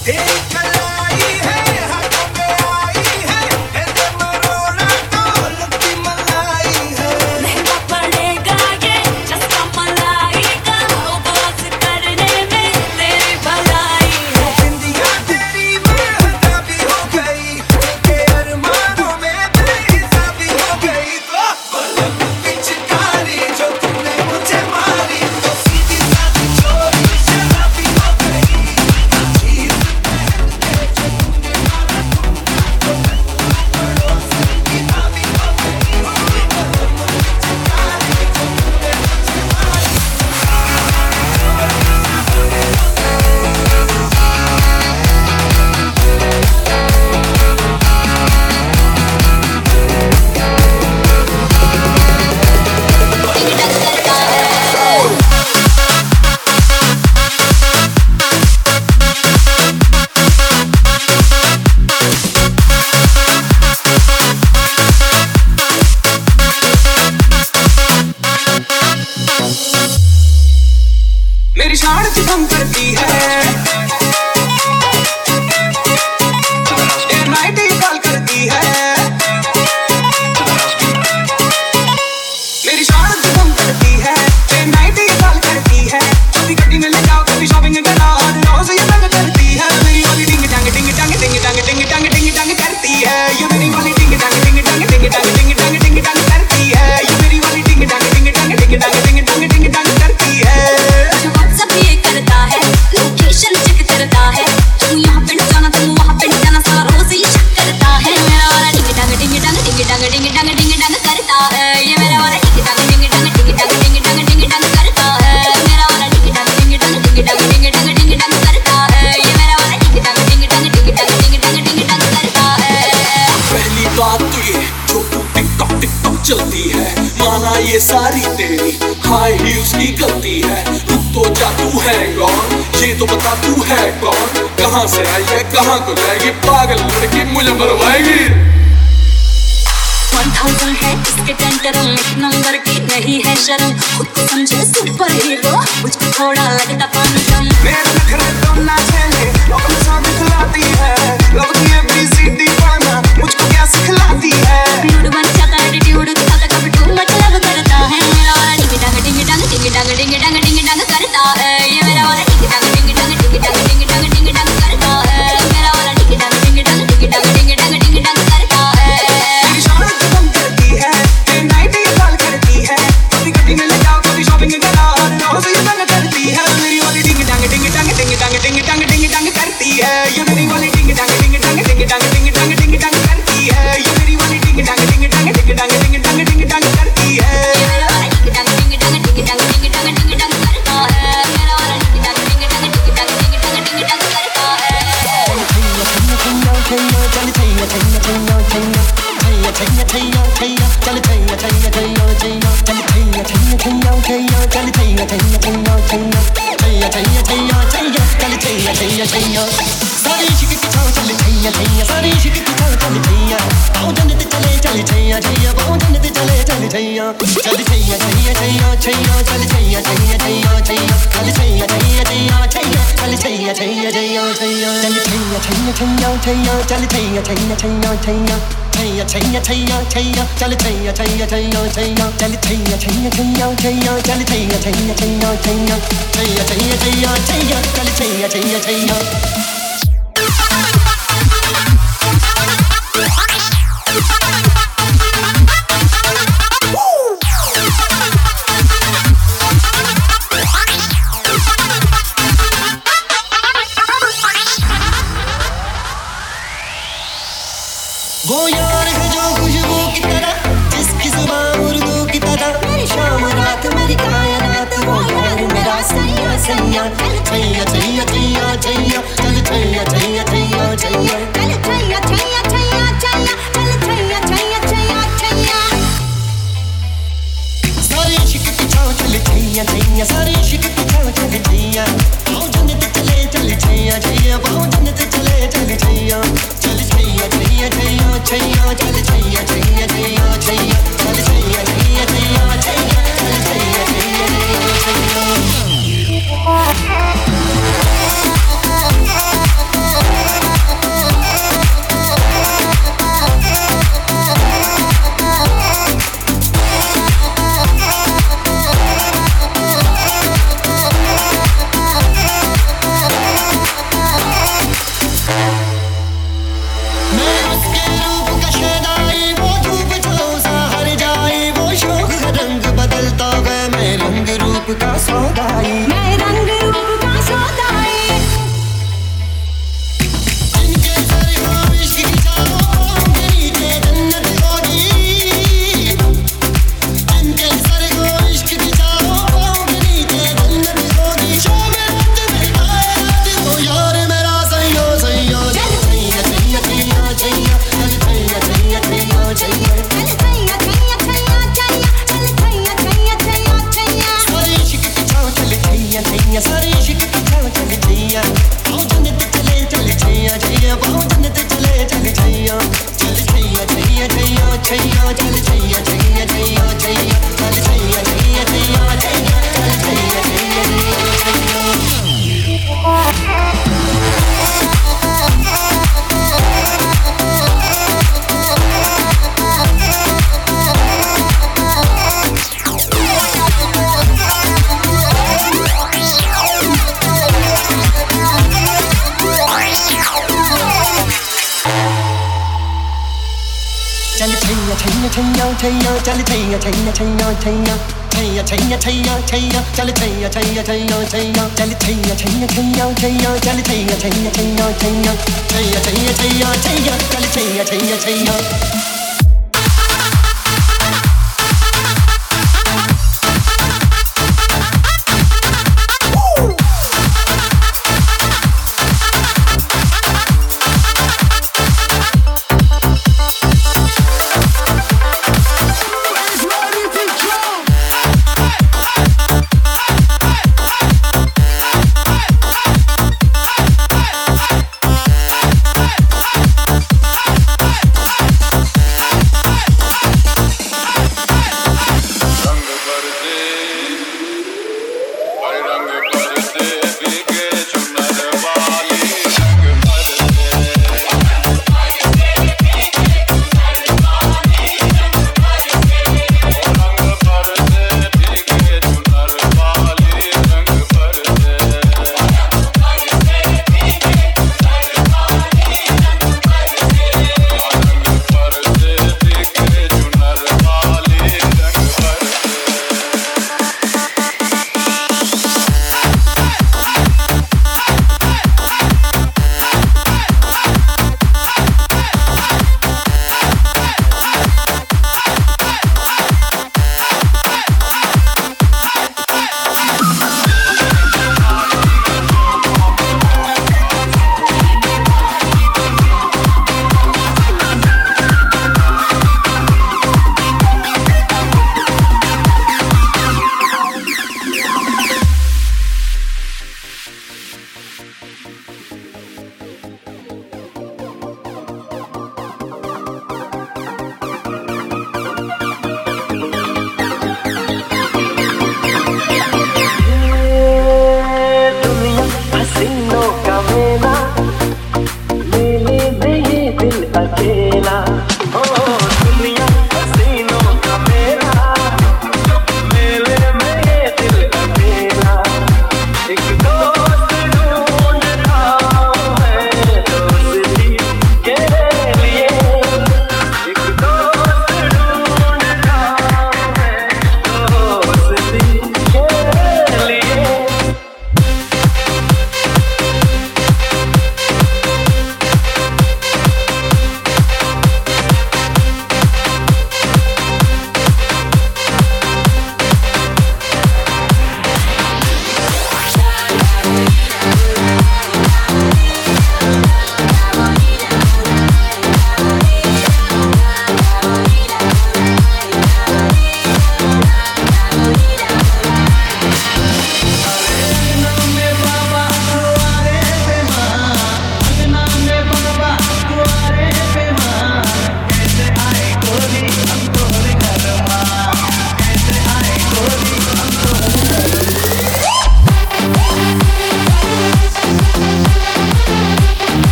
मेरी शान से कम करती है, नाइट ही कॉल करती है। मेरी शान से कम करती है, नाइट ही कॉल करती है। कभी गड्डी में ले जाओ, कभी शॉपिंग कराओ, रोज ये तंग करती है। मेरी वाली डिंग डंग डिंग डंग डिंग डंग डिंग डंग डिंग डंग करती है। ये मेरी वाली डिंग डंग डिंग डंग डिंग डंग डिंग डंग डिंग डंग करती है। ये मेरी वाली डिंग डंग डिंग डंग डिंग डंग डिंग डंग डिंग डंग करती है। लोकेशन चेक करता है, तू यहाँ पे जाना तुम वहाँ पे जाना, सारा रोज ही शक करता है। मेरा वाला डिंग डंग डिंग डंग डिंग डंग डिंग डंग डिंग डंग करता है। ये मेरा वाला डिंग डंग डिंग डंग डिंग डंग डिंग डंग डिंग डंग करता है। मेरा वाला डिंग डंग डिंग डंग डिंग डंग डिंग डंग डिंग डंग करता है। ये मेरा वाला डिंग डंग डिंग डंग डिंग डंग डिंग डंग डिंग डंग करता है। पहली बात तो ये जो तू टिकटॉक टिकटॉक चलती है, माना ये सारी तेरी हाई हील्स की गलती है। रुक तो जा, तू है कौन? ये तो बता तू है कौन? कहाँ से आई है, कहाँ को जाएगी? पागल लड़की मुझे मरवाएगी। 1000 है इसके टेंटरम, एक नंबर की नहीं है शर्म। खुद को समझे सुपर हीरो, मुझको थोड़ा लगता पानी कम। मेरे नखरे तो ना झेले, अपने साथ दिखलाती है। लव की ABCD पढ़ना मुझको क्या सिखलाती है? मूड बन जाता है, एटीट्यूड दिखाता, कभी टू मच लव करता है। मेरा वाला डिंग डंग डिंग डंग डिंग डंग डिंग डंग डिंग डंग करता है। ये मेरा वाला डिंग डंग डिंग डंग डिंग डंग डिंग डंग डिंग डंग करता है। मेरा वाला डिंग डंग डिंग डंग डिंग डंग डिंग डंग डिंग डंग करता है। मेरी शान से कम करती है, नाइट ही कॉल करती है। कभी गड्डी में ले जाओ, कभी शॉपिंग कराओ, रोज ये तंग करती है। मेरी वाली डिंग डंग डिंग डंग डिंग डंग डिंग डंग डिंग डंग करती है। ये मेरी वाली डिंग डंग डिंग डंग डिंग डंग डिंग डंग डिंग डंग करती है। ये मेरी वाली डिंग डंग डिंग डंग डिंग डंग डिंग डंग डिंग डंग करती है। ये मेरा वाला डिंग डंग डिंग डंग डिंग डंग डिंग डंग डिंग डंग करता है। मेरा वाला डिंग डंग डिंग डंग डिंग डंग डिंग डंग डिंग डंग करता है। वो यार है जो खुशबू की तरह, जिसकी जुबान उर्दू की तरह। मेरी शाम रात मेरी कायनात, वो यार मेरा सैया सैया। छैया छैया छैया छैया, चल छैया छैया छैया छैया, चल छैया छैया छैया छैया, चल छैया छैया छैया छैया। सारे इश्क की छाव चल छैया छैया, सारे इश्क की छाव चल छैया। आओ जन्नत चले चल छैया छैया, आओ जन्नत चले चल छैया। चल छैया छैया छैया छैया, चल छैया छैया छैया छैया, चल छैया छैया छैया छैया, चल छैया छैया छैया छैया। छैया छैया छैया चल छैया छैया छैया छैया छैया छैया छैया छैया चल छैया छैया छैया छैया चल छैया छैया छैया छैया चल छैया छैया छैया छैया छैया छैया छैया छैया चल छैया छैया छैया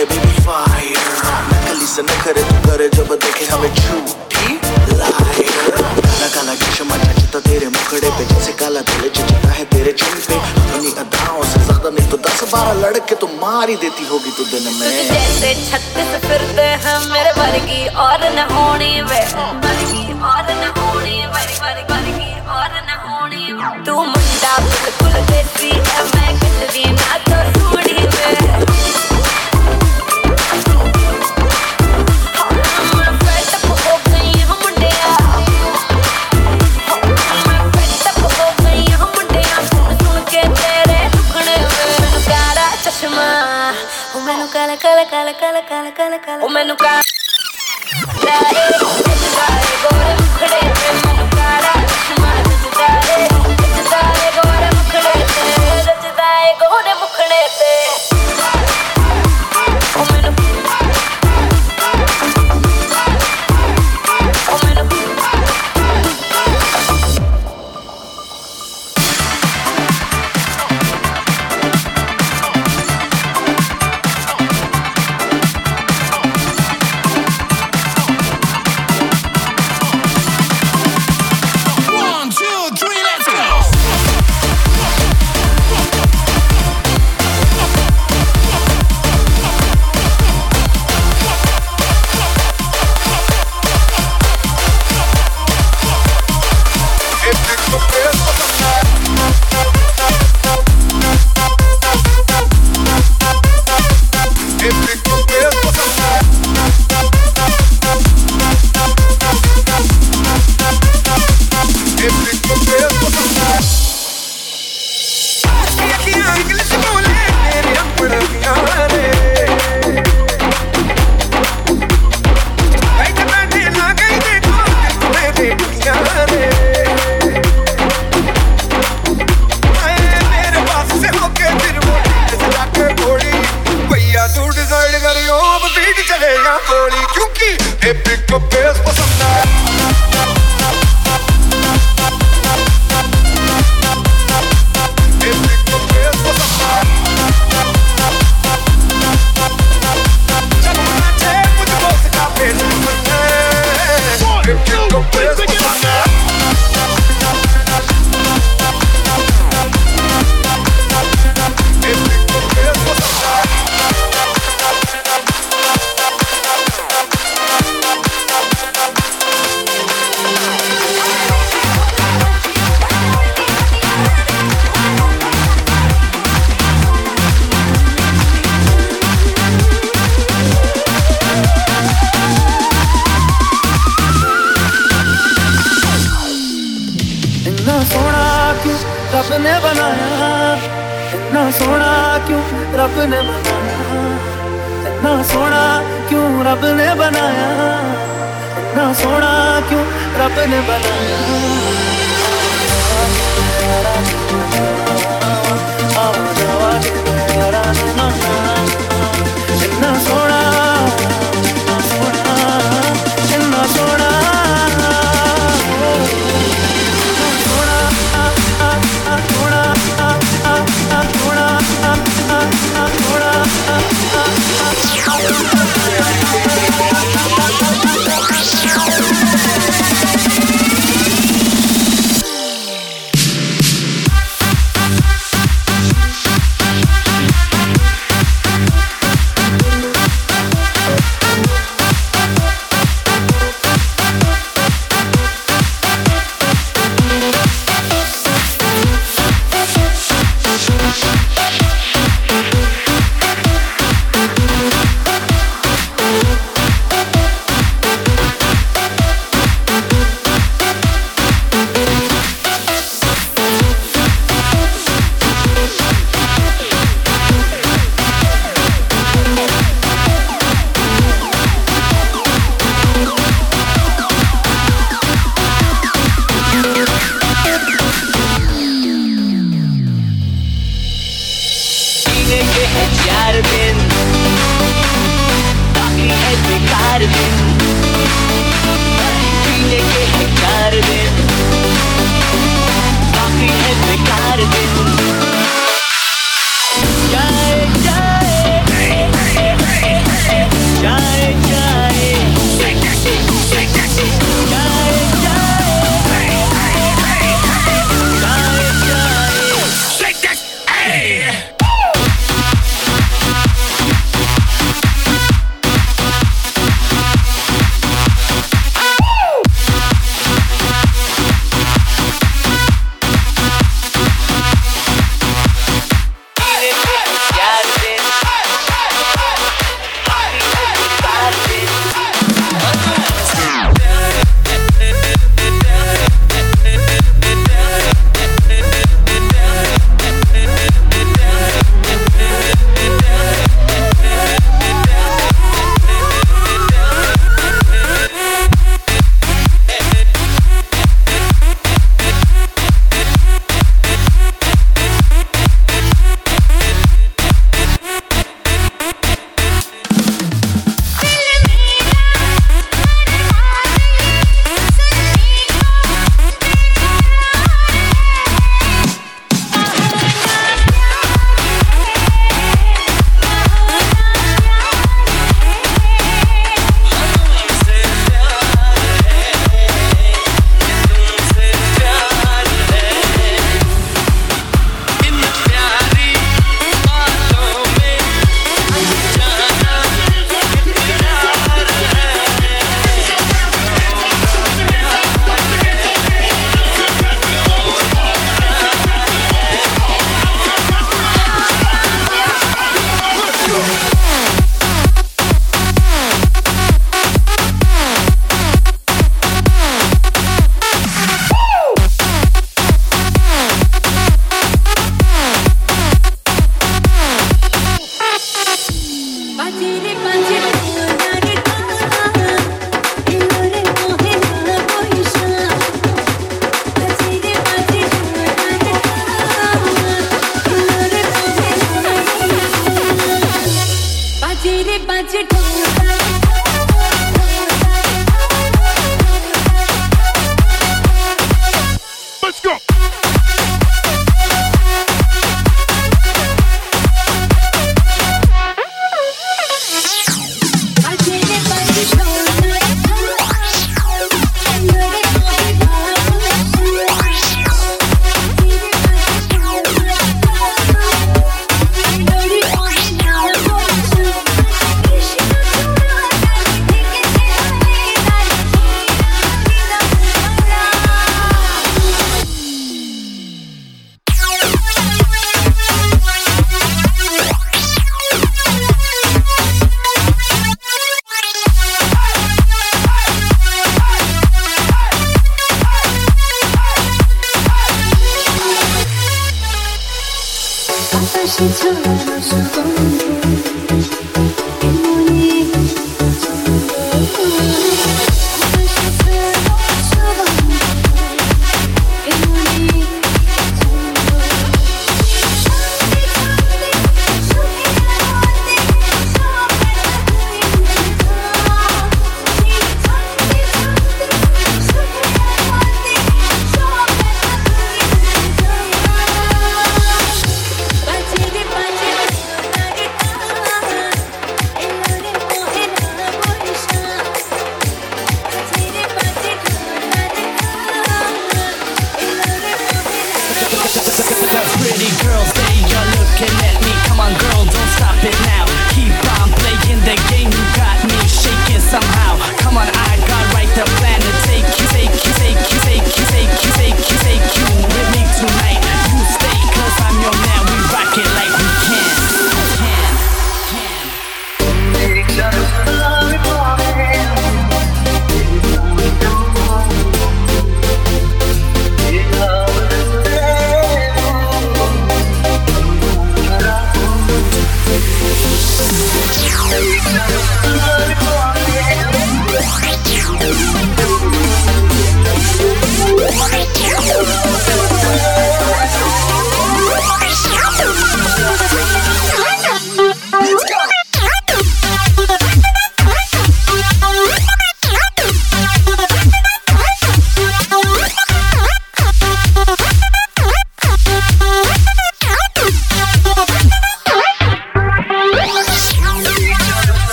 है बेबी फायर, नकली से नखरे तू करे जब देखे हमें झूठी लायर। काला काला चश्मा जचता तेरे मुखड़े पे जैसे काला तिल जचता है तेरे चिन पे, अपनी अदाओं से ज्यादा नहीं तो 10-12 लड़के तो मार ही देती होगी तू दिन में। जैसे 36 फिरते हैं मेरे वर्गी और न होनी वे, वर्गी और न होनी वर्गी और न होनी। तू मुंडा बिल्कुल देसी है, मैं कितनी ना तो सूढ़ी में। मैनू काला काला काला काला काला काला काला, ओ मैनू काला गोरे मुखड़े ते, मैनू काला चश्मा जचदा है गोरे मुखड़े ते, जचदा है गोरे मुखड़े ते। ओ मैनू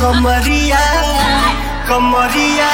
कमरिया कमरिया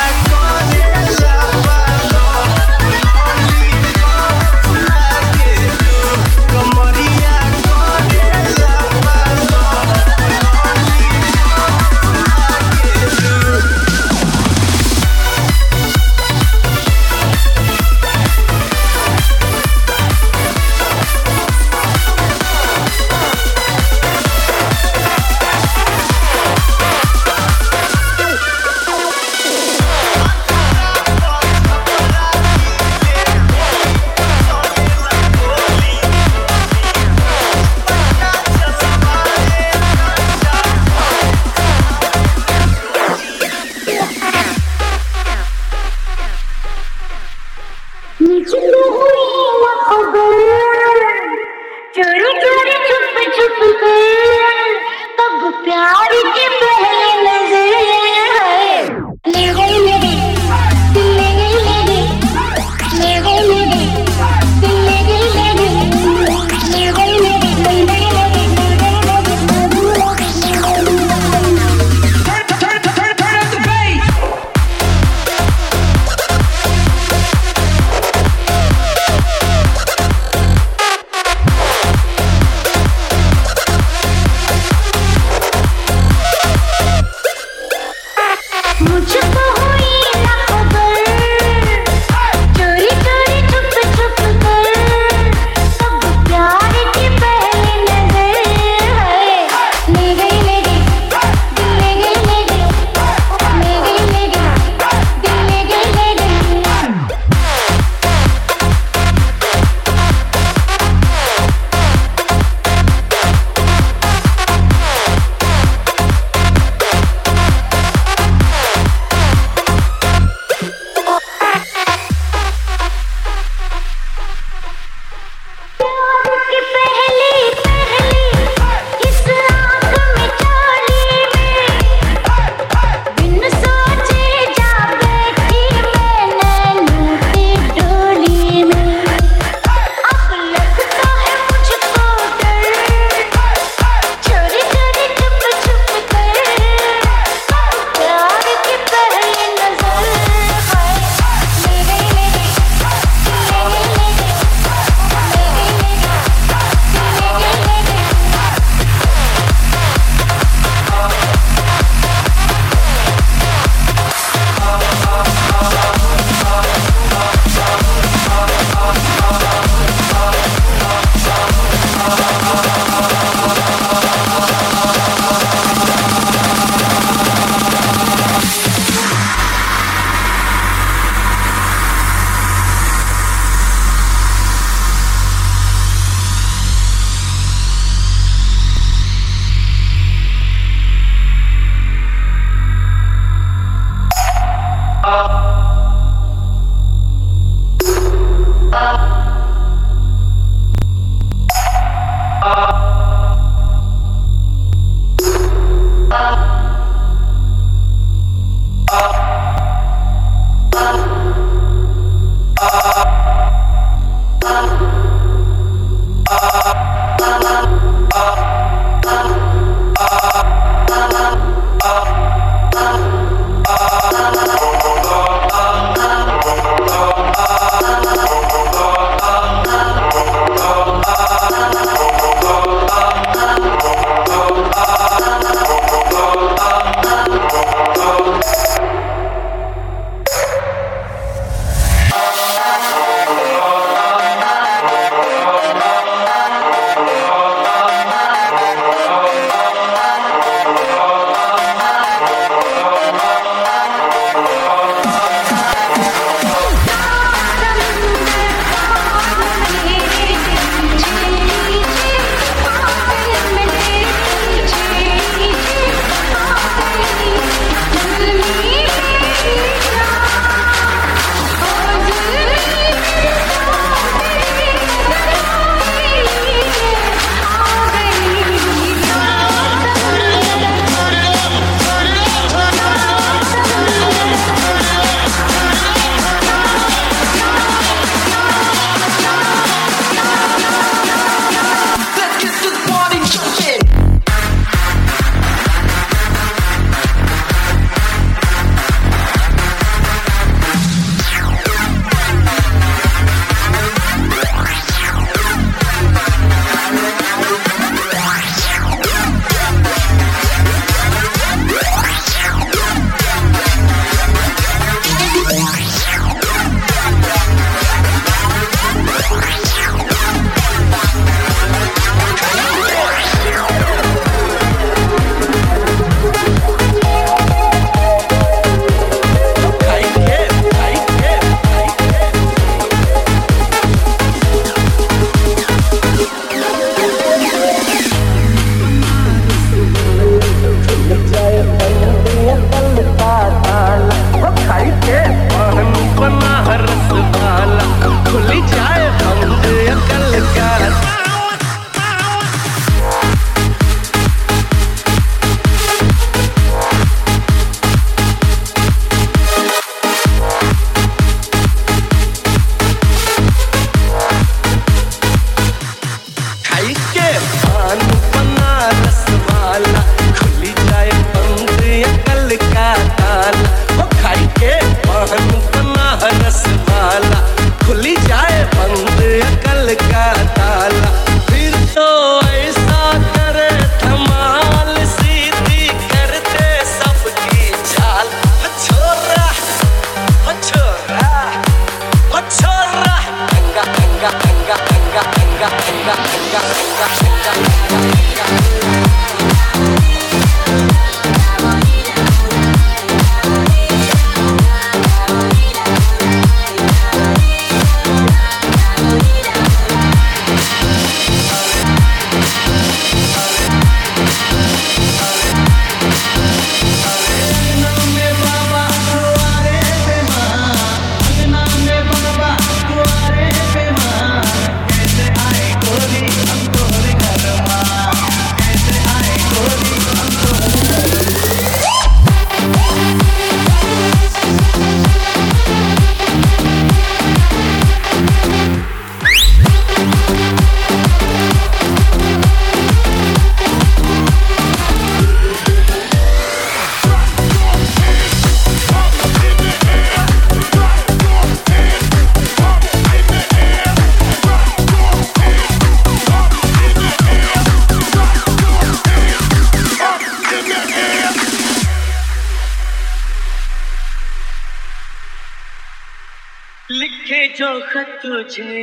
जो खत तुझे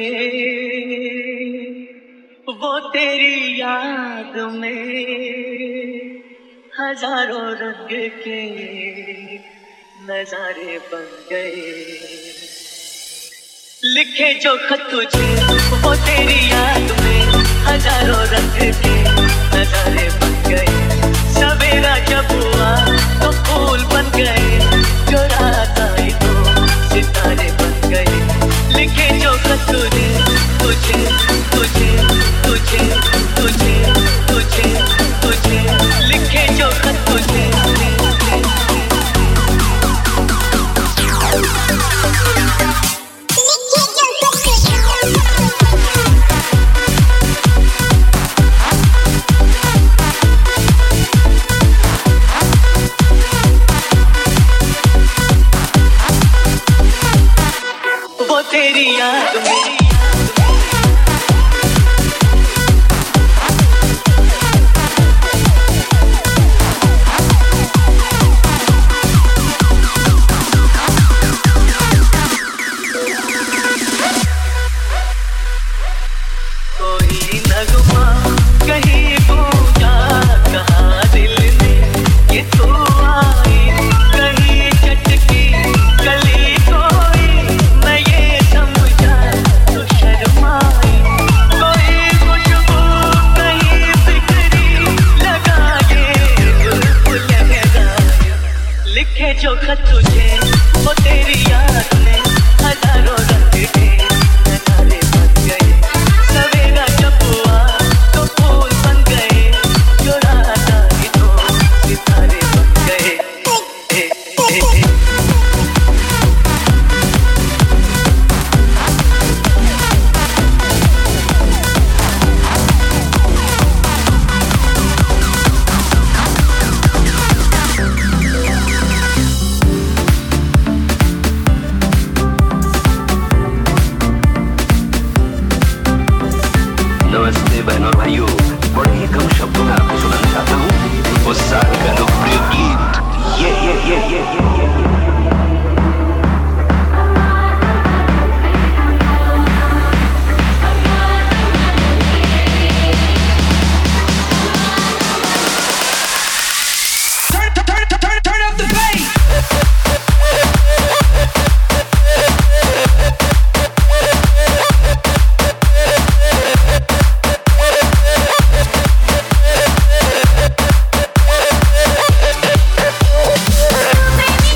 वो तेरी याद में हजारों रंग के नजारे बन गए। लिखे जो खत तुझे वो तेरी याद में हजारों रंग के नजारे बन गए। सवेरा जब हुआ तो फूल बन गए, जो रात आई तो सितारे बन गए। लिखे जो खत तुझे तुझे तुझे तुझे तुझे तुझे तुझे लिखे जो खत तुझे वो तेरी याद में कोई नगमा कहीं गूंजा कहाँ दिल में ये तू आई, कहीं चटकी गली कोई मैं ये समझा तो शर्माई। कोई खुशबू कहीं बिखरी लगा ये बिल्कुल लहराया। लिखे जो खत तुझे वो तेरी याद में हजारों रंग के नजारे बन गए। सवेरा जब हुआ तो फूल बन गए, जो रात आई तो सितारे बन गए। नमस्ते बहनों और भाइयों, बड़े ही कम शब्दों में आपको सुनाना चाहता हूँ उस साल का लोकप्रिय गीत ये। Turn up the bass. Baby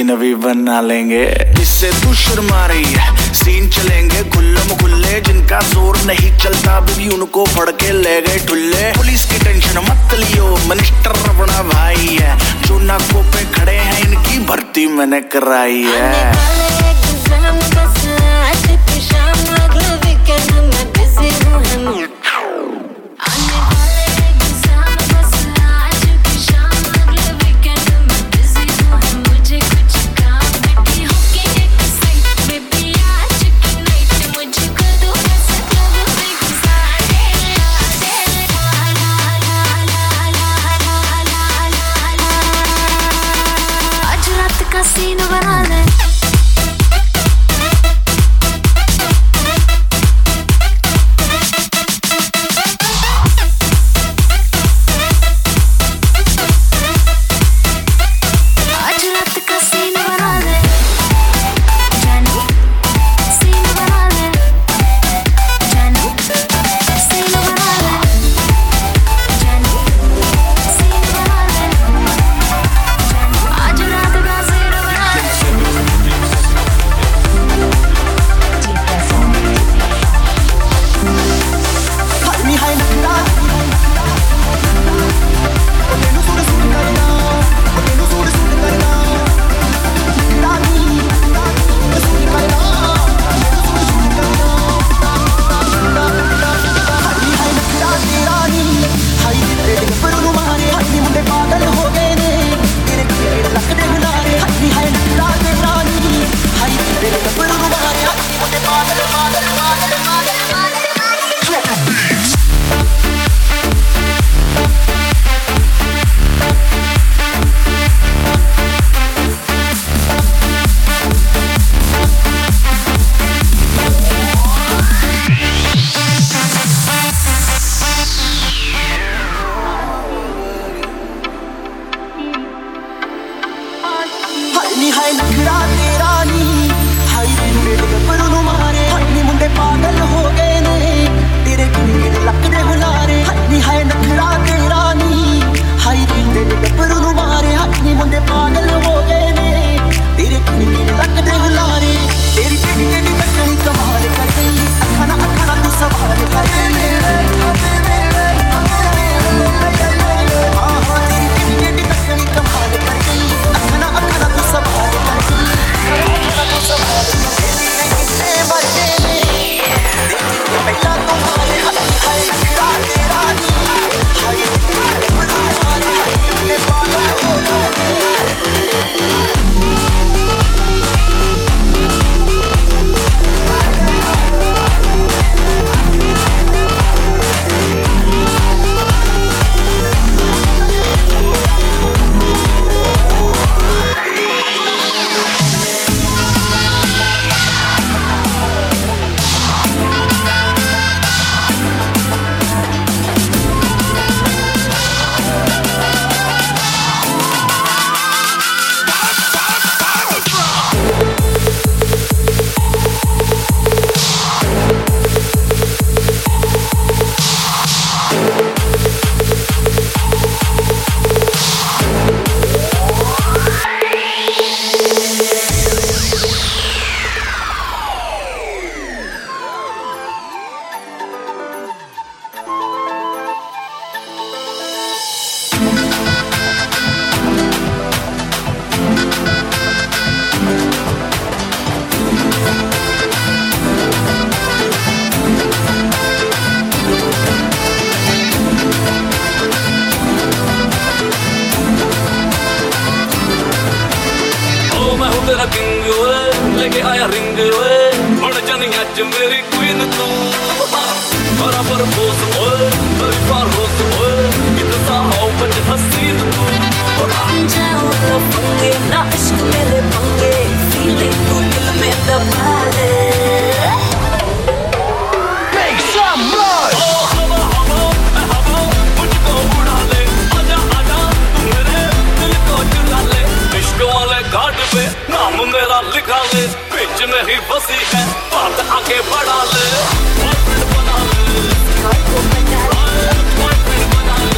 scene भी बना लेंगे। इससे तू शर्मा रही है, सीन चलेंगे खुल्लम खुल्ले, जिनका जोर नहीं चलता भी उनको फड़ के ले गए ठुल्ले। पुलिस की टेंशन मत लियो, मिनिस्टर अपना भाई है, जो नाकों पे खड़े हैं इनकी भर्ती मैंने कराई है। सीन बना ले किंग वे लेके आया रिंग वे बड़ जानी आज मेरी क्वीन तू बराबर बोस ओए very far rose ओए कितना हो बच हसीन तू जाओ तो पंगे ना इश्क मेरे पंगे फीलिंग तू दिल में दबा ले make some noise ओ हवा मुझको उड़ा ले आजा आजा तू मेरे दिल को चुरा ले इश्क वाले घाट पे नाम मेरा लिखा ले बीच में ही बसी है बात आगे बढ़ा ले बॉयफ्रेंड बना ले बॉयफ्रेंड बना ले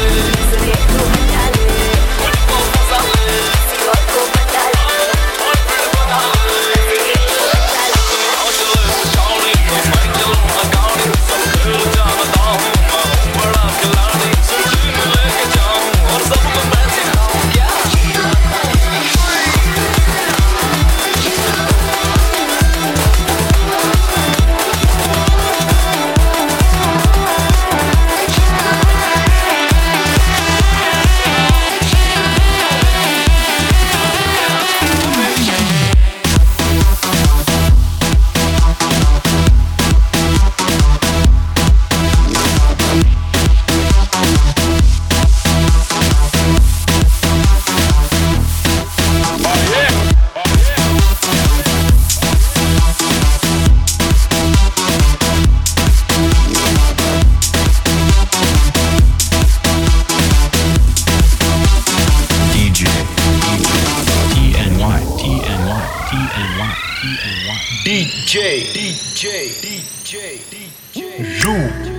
DJ Ru